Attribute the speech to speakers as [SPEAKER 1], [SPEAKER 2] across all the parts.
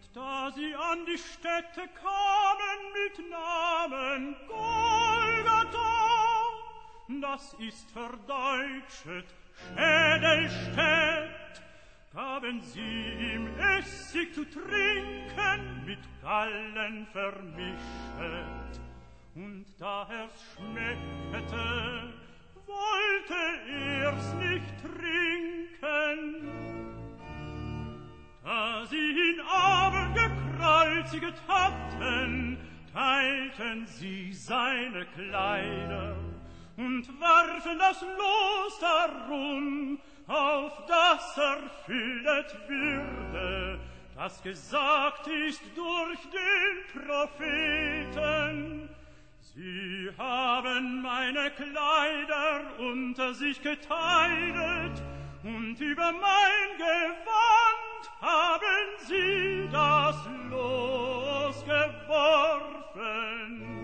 [SPEAKER 1] da sie an die Stätte kamen mit Namen Golgatha, das ist verdeutschet Schädelstätt, gaben sie ihm Essig zu trinken, mit Gallen vermischet. Und da er's schmeckete, wollte er's nicht trinken. Da sie ihn aber gekreuziget hatten, teilten sie seine Kleider und warfen das Los darum, auf das erfüllet würde, das gesagt ist durch den Propheten. Sie haben meine Kleider unter sich geteilt, und über mein Gewand haben sie das Los geworfen.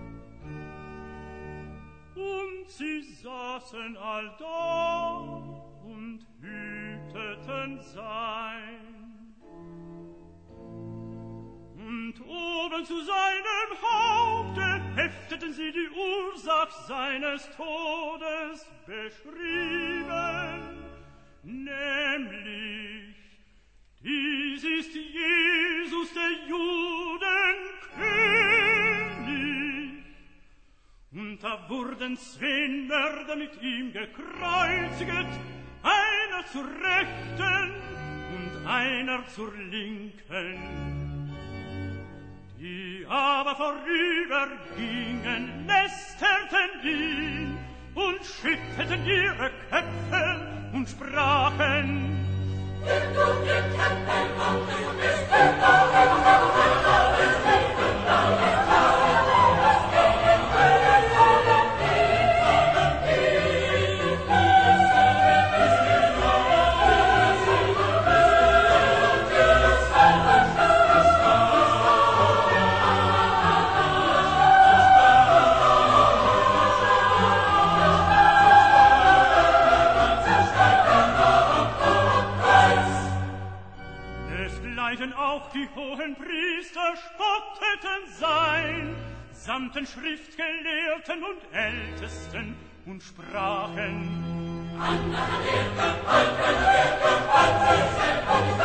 [SPEAKER 1] Und sie saßen allda und hüteten sein. Und oben zu seinem Haupte hefteten sie die Ursach seines Todes beschrieben, nämlich: dies ist Jesus, der Judenkönig. Und da wurden 2 Mörder mit ihm gekreuzigt, einer zur Rechten und einer zur Linken. Die aber vorübergingen, lästerten ihn und schüttelten ihre Köpfe und sprachen: du Tempel und du bist auch die hohen Priester spotteten sein, samt den Schriftgelehrten und Ältesten, und sprachen: Anna,